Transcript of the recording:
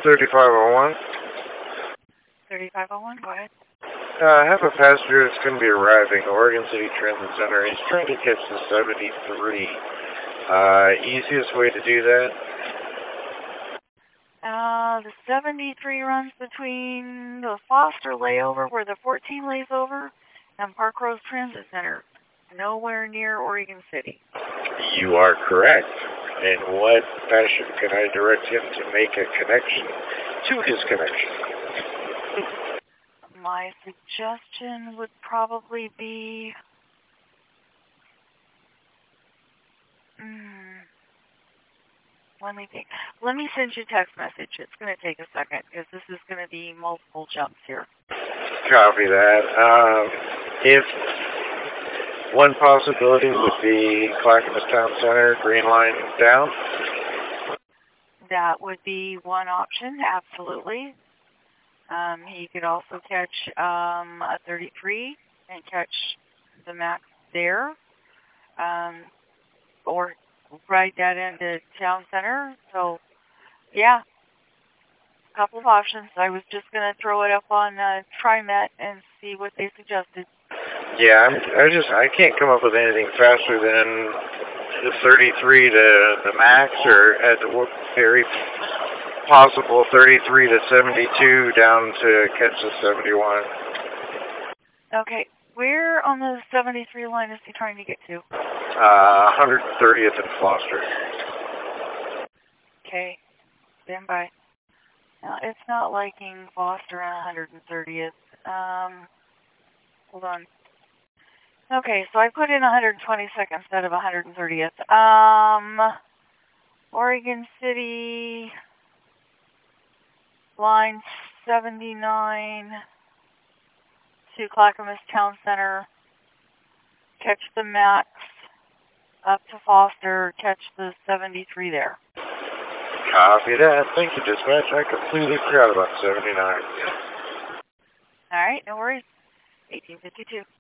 3501. 3501, go ahead. I have a passenger that's going to be arriving at Oregon City Transit Center. He's trying to catch the 73. Easiest way to do that? The 73 runs between the Foster layover, where the 14 lays over, and Park Rose Transit Center. Nowhere near Oregon City. You are correct. In what fashion can I direct him to make a connection to his connection? My suggestion would probably be... Let me send you a text message. It's going to take a second, because this is going to be multiple jumps here. Copy that. If one possibility would be Clackamas Town Center, Green Line down. That would be one option, absolutely. He could also catch a 33 and catch the max there, or ride that into Town Center. So, yeah, a couple of options. I was just going to throw it up on TriMet and see what they suggested. Yeah, I can't come up with anything faster than the 33 to the max, or at the very possible 33 to 72 down to catch the 71. Okay, where on the 73 line is he trying to get to? 130th and Foster. Okay, stand by. Now, it's not liking Foster on 130th. Hold on. Okay, so I put in 122nd instead of 130th. Oregon City, line 79 to Clackamas Town Center, catch the max up to Foster, catch the 73 there. Copy that. Thank you, dispatch. I completely forgot about 79. All right, no worries. 1852.